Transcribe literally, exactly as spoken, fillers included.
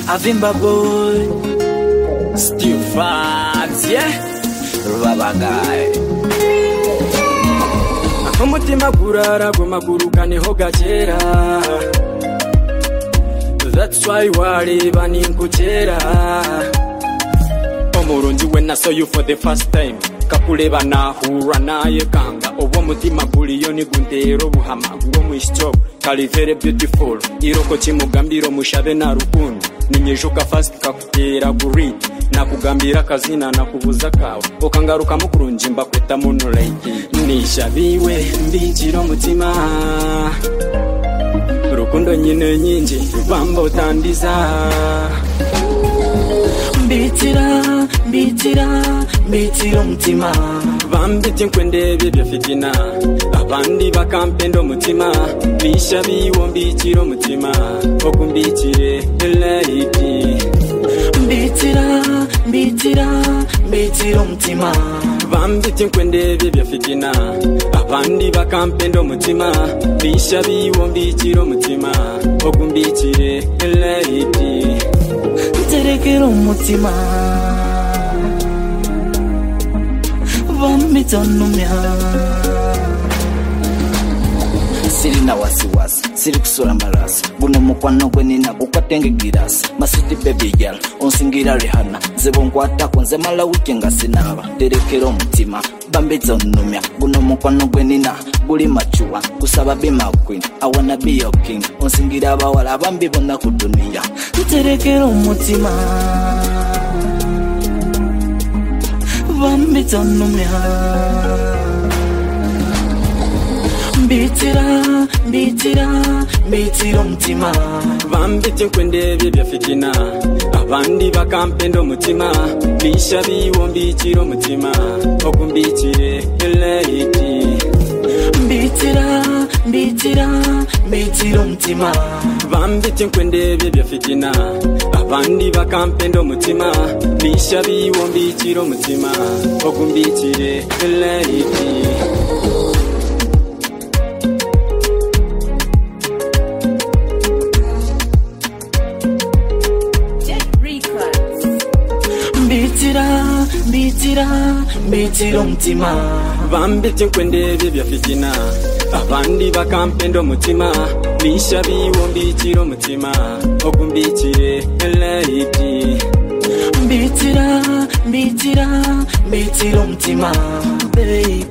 Avimba boy, Steve Vibes, yeah, Rabagai. Umutima kurara gumaguru niho gakera. That's why wareba ninkukera. Omurungi when I saw you for the first time. Kakuleba nahura naye kanga. Owo mutima guliyo ni guntero buhama. Uwo mwishyo kali very beautiful. Iroko chimugambiro mushabe na rukundo. Ninyejuka fast kakutera guri. Nakugambira kazina nakubuza kawe. Okangaruka mukurungi mbakweta muno like. Nishabiwe mbikiro mutima. Rukundo nyine nyinji rubamba utandiza. Mbitira, mbitira, mbitira mutima. Bambiti nkwendebe bya fitina. Abandi bakampendo mutima. Bisha biwo mbitiro mutima. Okumbitire lady. Mbitira, mbitira, mbitiro mutima. Bambiti nkwendebe bya fitina. Abandi bakampendo mutima. Bisha biwo mbitiro mutima. Okumbitire lady. Terekero mutima. Vamitonumya. Siri na wasiwasi, siri kusura marasi. Guno mukwano gwe nina gukatenge girasi. Masiti baby girl, onsingira Rihanna. Zebo nkwata konze mala wiki nga sinaba. Terekero mutima, bambito numya. Guno mukwano gwe nina guli machuwa. Kusaba be my queen, I wanna be your king. Onsingira bawala bambi bona ku dunia. Terekero mutima. Bambito numya. Mbitira, mbitira, mbitiro mutima. Bambiti nkwendebe bya fitina. Abandi bakampendo mutima. Bisha biwo mbitiro mutima. Okumbitire lady. Mbitira, mbitira, mbitiro mutima. Bambiti nkwendebe bya fitina. Abandi bakampendo mutima. Bisha biwo mbitiro mutima. Okumbitire lady. Mbitira, mbitira, mbitiro mutima. Bambiti nkwendebe bya fitina. Abandi bakampendo mutima. Bisha biwo mbitiro mutima. Okumbitire lady. Mbitira, mbitira, mbitiro mutima. Baby.